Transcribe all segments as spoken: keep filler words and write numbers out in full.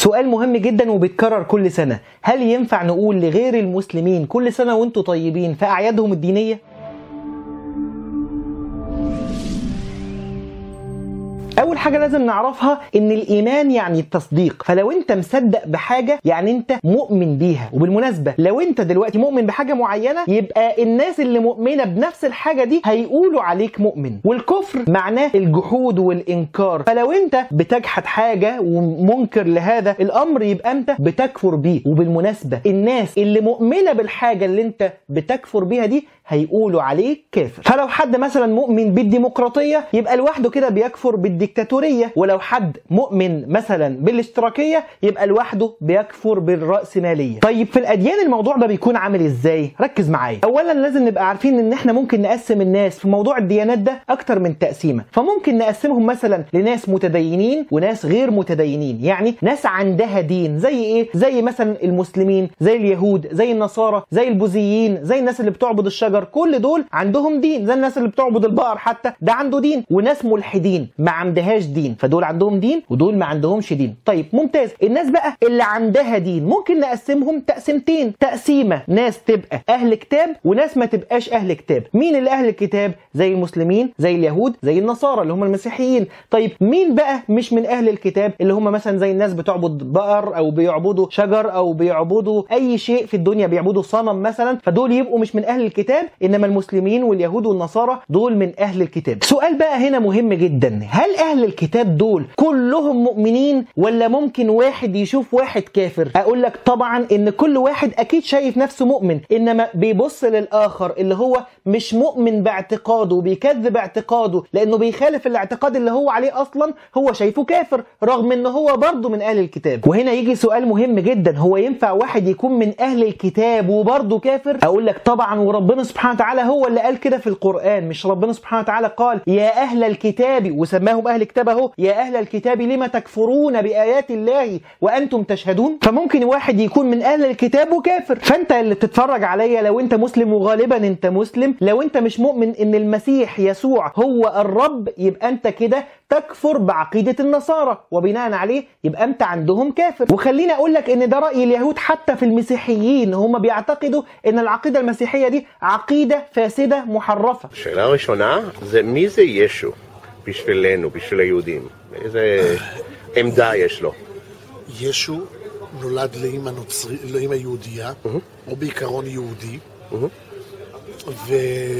سؤال مهم جدا وبيتكرر كل سنة، هل ينفع نقول لغير المسلمين كل سنة وانتم طيبين في أعيادهم الدينية؟ أول حاجة لازم نعرفها إن الإيمان يعني التصديق، فلو أنت مصدق بحاجة يعني أنت مؤمن بيها. وبالمناسبة لو أنت دلوقتي مؤمن بحاجة معينة يبقى الناس اللي مؤمنة بنفس الحاجة دي هيقولوا عليك مؤمن. والكفر معناه الجحود والإنكار، فلو أنت بتجحد حاجة ومنكر لهذا الأمر يبقى أنت بتكفر بيه. وبالمناسبة الناس اللي مؤمنة بالحاجة اللي أنت بتكفر بيها دي هيقولوا عليك كافر. فلو حد مثلا مؤمن بالديمقراطية يبقى لوحده كده بيكفر بالديكتاتورية، ولو حد مؤمن مثلا بالاشتراكية يبقى لوحده بيكفر بالرأسمالية. طيب في الأديان الموضوع ده بيكون عامل ازاي؟ ركز معايا. اولا لازم نبقى عارفين ان احنا ممكن نقسم الناس في موضوع الديانات ده اكتر من تقسيمة، فممكن نقسمهم مثلا لناس متدينين وناس غير متدينين، يعني ناس عندها دين زي ايه؟ زي مثلا المسلمين، زي اليهود، زي النصارى، زي البوذيين، زي الناس اللي بتعبد الشجر، كل دول عندهم دين، زي الناس اللي بتعبد البقر حتى ده عنده دين. وناس ملحدين ما عندهاش دين، فدول عندهم دين ودول ما عندهمش دين. طيب ممتاز. الناس بقى اللي عندها دين ممكن نقسمهم تقسيمتين، تقسيمة ناس تبقى اهل كتاب وناس ما تبقاش اهل كتاب. مين اللي اهل الكتاب؟ زي المسلمين، زي اليهود، زي النصارى اللي هم المسيحيين. طيب مين بقى مش من اهل الكتاب؟ اللي هم مثلا زي الناس بتعبد بقر او بيعبدوا شجر او بيعبدوا اي شيء في الدنيا، بيعبدوا صنم مثلا، فدول يبقوا مش من اهل الكتاب، انما المسلمين واليهود والنصارى دول من اهل الكتاب. سؤال بقى هنا مهم جدا، هل اهل الكتاب دول كلهم مؤمنين ولا ممكن واحد يشوف واحد كافر؟ اقول لك طبعا ان كل واحد اكيد شايف نفسه مؤمن، انما بيبص للاخر اللي هو مش مؤمن باعتقاده وبيكذب اعتقاده لانه بيخالف الاعتقاد اللي هو عليه اصلا، هو شايفه كافر رغم ان هو برضه من اهل الكتاب. وهنا يجي سؤال مهم جدا، هو ينفع واحد يكون من اهل الكتاب وبرضه كافر؟ اقول لك طبعا، وربنا سبحانه وتعالى هو اللي قال كده في القرآن. مش ربنا سبحانه وتعالى قال يا أهل الكتاب وسماهم أهل كتاب اهو، يا أهل الكتاب لما تكفرون بآيات الله وأنتم تشهدون؟ فممكن واحد يكون من أهل الكتاب وكافر. فأنت اللي بتتفرج عليا لو أنت مسلم، وغالبا أنت مسلم، لو أنت مش مؤمن إن المسيح يسوع هو الرب يبقى أنت كده تكفر بعقيدة النصارى، وبناء عليه يبقى أنت عندهم كافر. وخليني أقول لك إن ده رأي اليهود حتى في المسيحيين، هم بيعتقدوا إن العقيدة المسيحية دي عقيدة فاسدة محرفة. השאלה הראשונה זה מי זה ישו בשבילנו, בשביל היהודים? איזה עמדה יש לו? ישו נולד לאמא נוצרי, לאמא יהודייה, או בעיקרון יהודי, ו...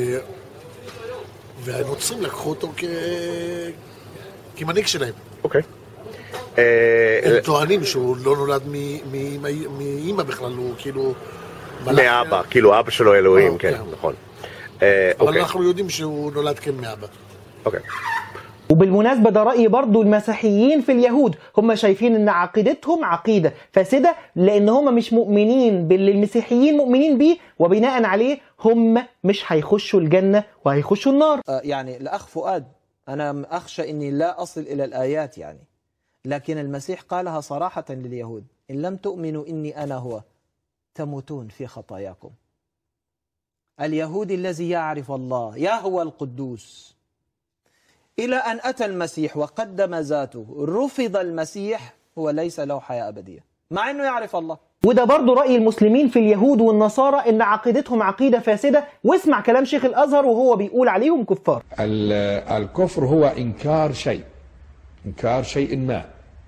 והנוצרים לקחו אותו כ... כמנהיג שלהם. אוקיי. הם טוענים שהוא לא נולד מאמא בכלל, הוא כאילו... מאבא, כאילו אבא שלו אלוהים, כן, נכון. אבל אנחנו יודעים שהוא נולד כמאבא. אוקיי. وبالمناسبة ده رأي برضو المسيحيين في اليهود، هم شايفين ان عقيدتهم عقيدة فاسدة لان هم مش مؤمنين باللي المسيحيين مؤمنين بيه، وبناء عليه هم مش هيخشوا الجنة وهيخشوا النار. يعني الأخ فؤاد، أنا أخشى أني لا أصل إلى الآيات يعني، لكن المسيح قالها صراحة لليهود: إن لم تؤمنوا إني أنا هو تموتون في خطاياكم. اليهودي الذي يعرف الله يا هو القدوس، إلى أن أتى المسيح وقدم ذاته، رفض المسيح، هو ليس له حياة أبدية مع أنه يعرف الله. وده برضو رأي المسلمين في اليهود والنصارى، إن عقيدتهم عقيدة فاسدة. واسمع كلام شيخ الأزهر وهو بيقول عليهم كفار. الكفر هو إنكار شيء، إنكار شيء ما.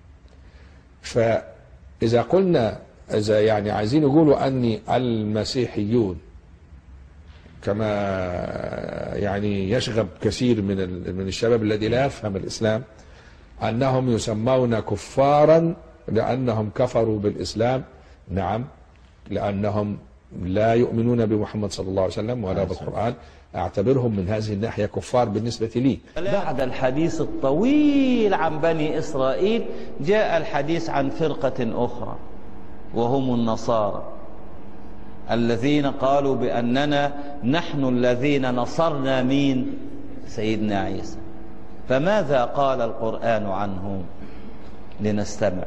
فإذا قلنا، إذا يعني عايزين يقولوا أني المسيحيون كما يعني يشغب كثير من من الشباب الذي لا يفهم الإسلام أنهم يسمون كفارا لأنهم كفروا بالإسلام. نعم، لأنهم لا يؤمنون بمحمد صلى الله عليه وسلم ولا بالقرآن. أعتبرهم من هذه الناحية كفار بالنسبة لي. بعد الحديث الطويل عن بني إسرائيل جاء الحديث عن فرقة أخرى، وهم النصارى الذين قالوا بأننا نحن الذين نصرنا مين؟ سيدنا عيسى. فماذا قال القرآن عنهم؟ لنستمع.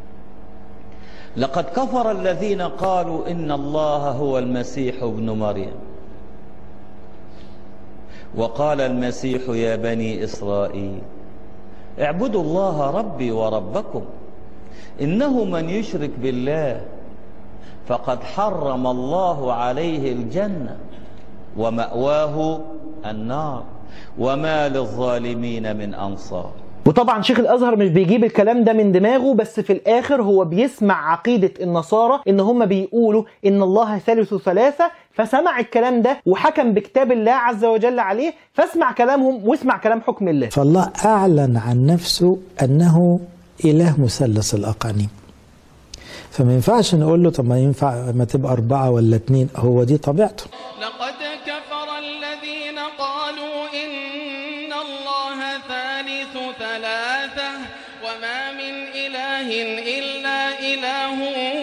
لقد كفر الذين قالوا إن الله هو المسيح ابن مريم، وقال المسيح يا بني إسرائيل اعبدوا الله ربي وربكم إنه من يشرك بالله فقد حرم الله عليه الجنة ومأواه النار وما للظالمين من أنصار. وطبعا شيخ الازهر مش بيجيب الكلام ده من دماغه، بس في الاخر هو بيسمع عقيدة النصارى ان هم بيقولوا ان الله ثالث ثلاثة، فسمع الكلام ده وحكم بكتاب الله عز وجل عليه، فاسمع كلامهم واسمع كلام حكم الله. فالله اعلن عن نفسه انه اله مثلث الاقانيم، فما ينفعش نقول له طب ما ينفع ما تبقى اربعة ولا اتنين، هو دي طبيعته. لقد كفر الذين قالوا إن الله ثالث ثلاثة وما من إله إلا إله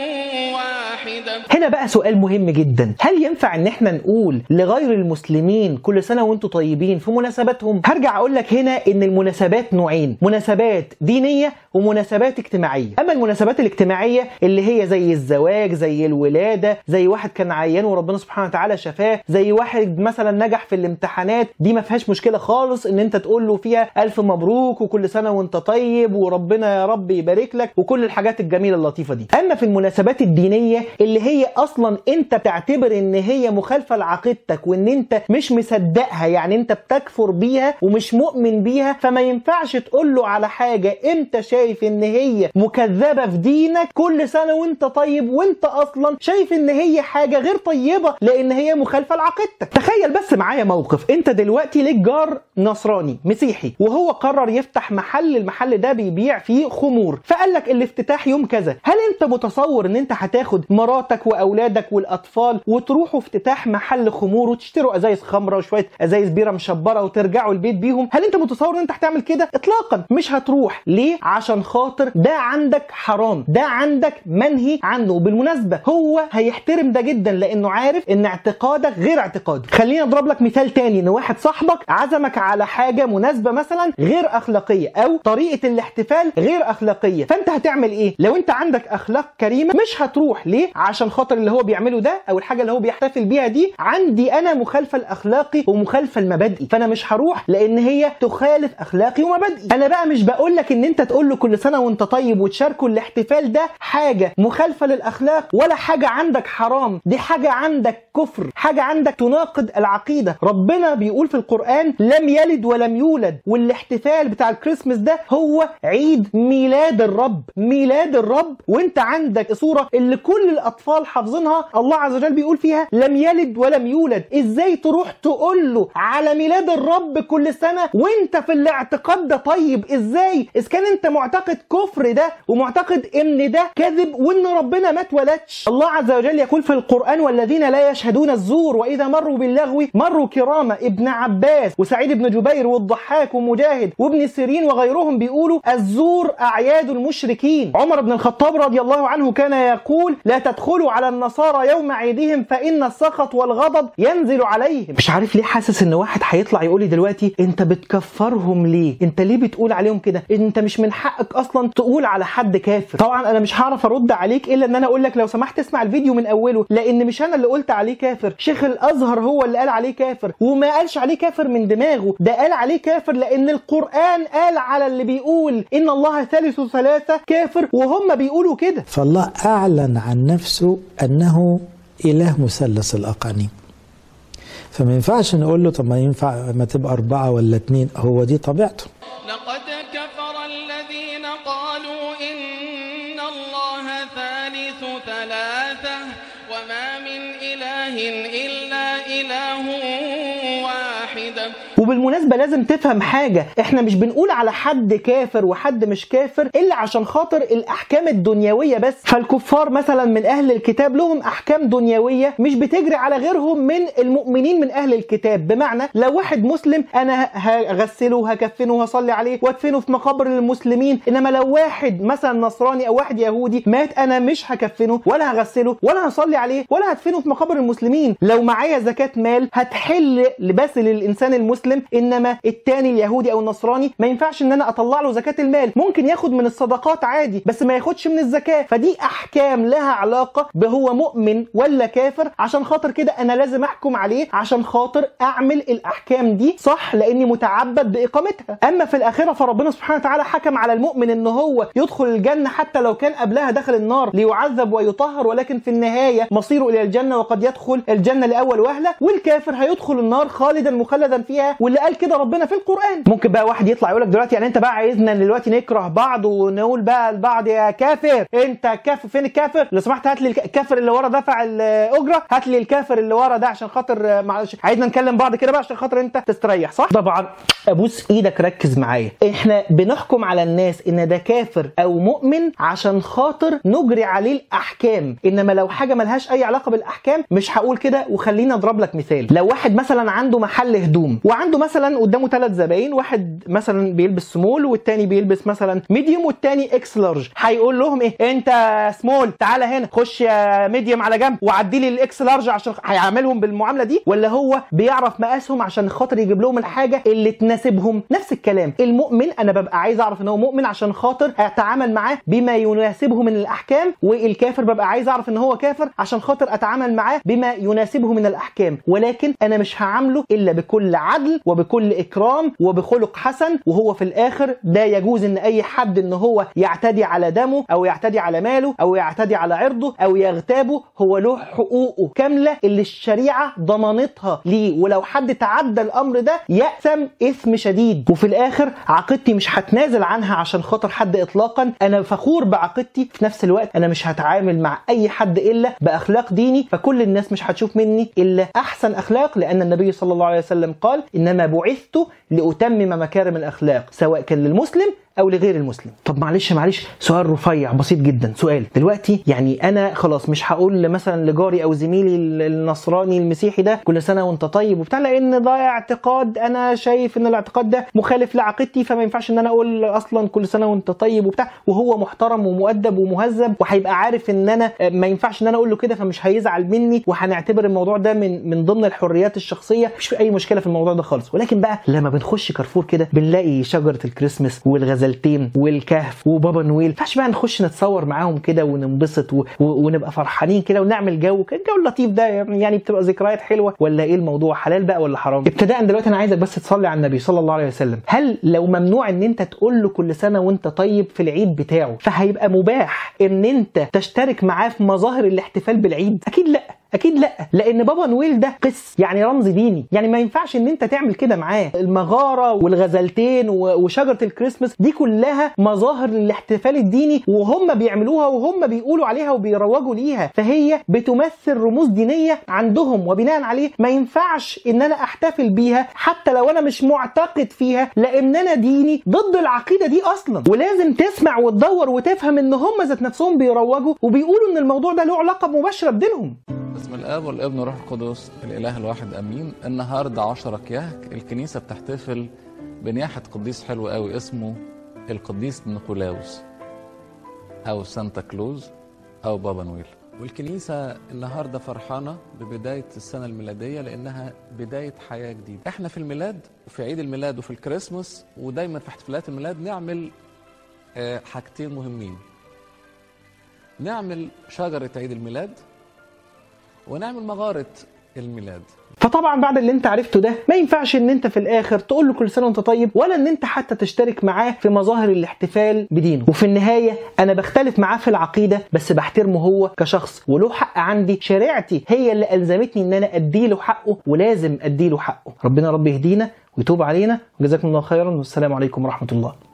واحد. هنا بقى سؤال مهم جدا، هل ينفع ان احنا نقول لغير المسلمين كل سنة وانتم طيبين في مناسباتهم؟ هرجع اقول لك هنا ان المناسبات نوعين، مناسبات دينية ومناسبات اجتماعية. اما المناسبات الاجتماعية اللي هي زي الزواج، زي الولادة، زي واحد كان عيان وربنا سبحانه وتعالى شفاه، زي واحد مثلا نجح في الامتحانات، دي ما فيهاش مشكلة خالص ان انت تقول له فيها الف مبروك وكل سنة وانت طيب وربنا يا رب يبارك لك وكل الحاجات الجميلة اللطيفة دي. اما في المناسبات الدينية اللي هي اصلا انت بتعتبر ان هي مخالفة لعقيدتك وان انت مش مصدقها، يعني انت بتكفر بيها ومش مؤمن بيها، فما ينفعش تقول له على حاجة انت شايف ان هي مكذبة في دينك كل سنة وانت طيب، وانت اصلا شايف ان هي حاجة غير طيبة لان هي مخالفة لعقيدتك. تخيل بس معايا موقف، انت دلوقتي ليك جار نصراني مسيحي وهو قرر يفتح محل، المحل ده بيبيع فيه خمور، فقال لك الافتتاح يوم كذا. هل انت متصور ان انت هتاخد مراتك واولادك والاطفال وتروحوا افتتاح محل خمور وتشتروا ازايز خمره وشويه ازايز بيره مشبره وترجعوا البيت بيهم؟ هل انت متصور ان انت هتعمل كده؟ اطلاقا مش هتروح. ليه؟ عشان خاطر ده عندك حرام، ده عندك منهي عنه. وبالمناسبه هو هيحترم ده جدا لانه عارف ان اعتقادك غير اعتقاده. خليني اضرب لك مثال تاني، ان واحد صاحبك عزمك على حاجه مناسبه مثلا غير اخلاقيه او طريقه الاحتفال غير اخلاقيه، فانت هتعمل ايه؟ لو انت عندك اخلاق كريمه مش هتروح. ليه؟ عشان خاطر اللي هو بيعمله ده او الحاجه اللي هو بيحتفل بيها دي عندي انا مخالفه لاخلاقي ومخالفه لمبادئي، فانا مش هروح لان هي تخالف اخلاقي ومبادئي. انا بقى مش بقول لك ان انت تقول له كل سنه وانت طيب وتشاركوا الاحتفال ده حاجه مخالفه للاخلاق ولا حاجه عندك حرام، دي حاجه عندك كفر، حاجه عندك تناقض العقيده. ربنا بيقول في القران لم يلد ولم يولد، والاحتفال بتاع الكريسماس ده هو عيد ميلاد الرب، ميلاد الرب، وانت عندك صوره اللي كل الاطفال حافظينها الله عز وجل بيقول فيها لم يلد ولم يولد. ازاي تروح تقول له على ميلاد الرب كل سنه وانت في الاعتقاد ده طيب؟ ازاي؟ اذا كان انت معتقد كفر ده ومعتقد ان ده كذب وان ربنا ما اتولدش. الله عز وجل يقول في القران والذين لا يشهدون الزور واذا مروا باللغو مروا كراما. ابن عباس وسعيد بن جبير والضحاك ومجاهد وابن سيرين وغيرهم بيقولوا الزور اعياد المشركين. عمر بن الخطاب رضي الله عنه كان يقول لا تدخلوا على النصارى يوم عيدهم فإن السخط والغضب ينزل عليهم. مش عارف ليه حاسس ان واحد هيطلع يقول لي دلوقتي انت بتكفرهم ليه؟ انت ليه بتقول عليهم كده؟ انت مش من حقك اصلا تقول على حد كافر. طبعا انا مش هعرف ارد عليك الا ان انا اقول لك لو سمحت اسمع الفيديو من اوله، لان مش انا اللي قلت عليه كافر، شيخ الازهر هو اللي قال عليه كافر، وما قالش عليه كافر من دماغه، ده قال عليه كافر لان القرآن قال على اللي بيقول ان الله ثالث ثلاثة كافر وهم بيقولوا كده. فالله اعلن عن نفسه انه اله مثلث الاقانيم، فما ينفعش نقول له طب ما ينفع ما تبقى اربعة ولا اتنين، هو دي طبيعته. لقد كفر الذين قالوا إن الله ثالث ثلاثة وما من إله إلا إله واحد. وبالمناسبة لازم تفهم حاجة، احنا مش بنقول على حد كافر وحد مش كافر الا عشان خاطر الاحكام الدنيوية بس. فالكفار مثلا من اهل الكتاب لهم احكام دنيوية مش بتجري على غيرهم من المؤمنين من اهل الكتاب. بمعنى لو واحد مسلم انا هغسله وهكفنه وهصلي عليه وادفنه في مقابر المسلمين، انما لو واحد مثلا نصراني او واحد يهودي مات انا مش هكفنه ولا هغسله ولا هصلي عليه ولا هدفنه في مقابر المسلمين. لو معايا زكاة مال هتحل بس للانسان المسلم مسلم، انما التاني اليهودي او النصراني ما ينفعش ان انا اطلع له زكاة المال، ممكن ياخد من الصدقات عادي بس ما ياخدش من الزكاة. فدي احكام لها علاقة بهو مؤمن ولا كافر، عشان خاطر كده انا لازم احكم عليه عشان خاطر اعمل الاحكام دي صح لاني متعبد باقامتها. اما في الاخرة فربنا سبحانه وتعالى حكم على المؤمن ان هو يدخل الجنة حتى لو كان قبلها دخل النار ليعذب ويطهر، ولكن في النهاية مصيره الى الجنة وقد يدخل الجنة لاول وهلة، والكافر هيدخل النار خالدا مخلدا فيها، واللي قال كده ربنا في القرآن. ممكن بقى واحد يطلع يقول لك دلوقتي يعني انت بقى عايزنا دلوقتي نكره بعض ونقول بقى البعض يا كافر، انت كافر، فين الكافر؟ لو سمحت هات لي الكافر اللي ورا دفع الاجره، هات لي الكافر اللي ورا ده عشان خاطر معلش عايزنا نكلم بعض كده بقى عشان خاطر انت تستريح، صح؟ طبعا ابوس ايدك ركز معايا، احنا بنحكم على الناس ان ده كافر او مؤمن عشان خاطر نجري عليه الاحكام، انما لو حاجه ملهاش اي علاقه بالاحكام مش هقول كده. وخليني اضرب لك مثال، لو واحد مثلا عنده محل هدوم وعنده مثلا قدامه ثلاث زباين، واحد مثلا بيلبس سمول والتاني بيلبس مثلا ميديوم والتاني اكس لارج، هيقول لهم ايه؟ انت سمول تعالى هنا، خش يا ميديوم على جنب وعدي لي الاكس لارج، عشان هيعاملهم بالمعامله دي؟ ولا هو بيعرف مقاسهم عشان خاطر يجيب لهم الحاجه اللي تناسبهم؟ نفس الكلام المؤمن، انا ببقى عايز اعرف ان هو مؤمن عشان خاطر اتعامل معاه بما يناسبه من الاحكام، والكافر ببقى عايز اعرف ان هو كافر عشان خاطر اتعامل معاه بما يناسبه من الاحكام، ولكن انا مش هعامله الا بكل عدل وبكل اكرام وبخلق حسن. وهو في الاخر ده يجوز ان اي حد ان هو يعتدي على دمه او يعتدي على ماله او يعتدي على عرضه او يغتابه، هو له حقوقه كامله اللي الشريعه ضمانتها ليه، ولو حد تعدى الامر ده يأثم اثم شديد. وفي الاخر عقيدتي مش هتنازل عنها عشان خاطر حد اطلاقا، انا فخور بعقيدتي، في نفس الوقت انا مش هتعامل مع اي حد الا باخلاق ديني، فكل الناس مش هتشوف مني الا احسن اخلاق، لان النبي صلى الله عليه وسلم قال انما بعثت لاتمم مكارم الاخلاق سواء كان للمسلم او لغير المسلم. طب معلش معلش سؤال رفيع بسيط جدا، سؤال دلوقتي يعني انا خلاص مش هقول مثلا لجاري او زميلي النصراني المسيحي ده كل سنه وانت طيب وبتاع، لان ده اعتقاد انا شايف ان الاعتقاد ده مخالف لعقيدتي، فما ينفعش ان انا اقول اصلا كل سنه وانت طيب وبتاع، وهو محترم ومؤدب ومهذب وهيبقى عارف ان انا ما ينفعش ان انا اقول له كده، فمش هيزعل مني وهنعتبر الموضوع ده من من ضمن الحريات الشخصيه، مش في اي مشكله في الموضوع ده خالص. ولكن بقى لما بنخش كارفور كده بنلاقي شجره الكريسماس والغزال والكهف وبابا نويل، فاش بقى نخش نتصور معاهم كده وننبسط و... و... ونبقى فرحانين كده ونعمل جو كده، الجو اللطيف ده يعني بتبقى ذكريات حلوه، ولا ايه الموضوع؟ حلال بقى ولا حرام؟ ابتداء دلوقتي انا عايزك بس تصلي على النبي صلى الله عليه وسلم، هل لو ممنوع ان انت تقول له كل سنه وانت طيب في العيد بتاعه، فهيبقى مباح ان انت تشترك معاه في مظاهر الاحتفال بالعيد؟ اكيد لا، اكيد لا، لان بابا نويل ده قس يعني رمز ديني، يعني ما ينفعش ان انت تعمل كده معاه. المغاره والغزلتين وشجره الكريسماس دي كلها مظاهر للاحتفال الديني، وهم بيعملوها وهم بيقولوا عليها وبيروجوا ليها، فهي بتمثل رموز دينيه عندهم، وبناء عليه ما ينفعش ان انا احتفل بيها حتى لو انا مش معتقد فيها، لان انا ديني ضد العقيده دي اصلا. ولازم تسمع وتدور وتفهم ان هم ذات نفسهم بيروجوا وبيقولوا ان الموضوع ده له علاقه مباشره بدينهم. بسم الاب والابن والروح القدس الاله الواحد امين. النهارده عشرة كيهك الكنيسه بتحتفل بنياحه قديس حلو قوي اسمه القديس نيقولاوس او سانتا كلوز او بابا نويل، والكنيسه النهارده فرحانه ببدايه السنه الميلاديه لانها بدايه حياه جديده. احنا في الميلاد وفي عيد الميلاد وفي الكريسماس ودايما في احتفالات الميلاد نعمل حاجتين مهمين، نعمل شجره عيد الميلاد ونعمل مغارة الميلاد. فطبعا بعد اللي انت عرفته ده ما ينفعش ان انت في الاخر تقول له كل سنه وانت طيب، ولا ان انت حتى تشترك معاه في مظاهر الاحتفال بدينه. وفي النهايه انا بختلف معاه في العقيده بس بحترمه هو كشخص، وله حق عندي، شريعتي هي اللي الزمتني ان انا اديله حقه ولازم اديله حقه. ربنا رب يهدينا ويتوب علينا، وجزاكم الله خيرا، والسلام عليكم ورحمه الله.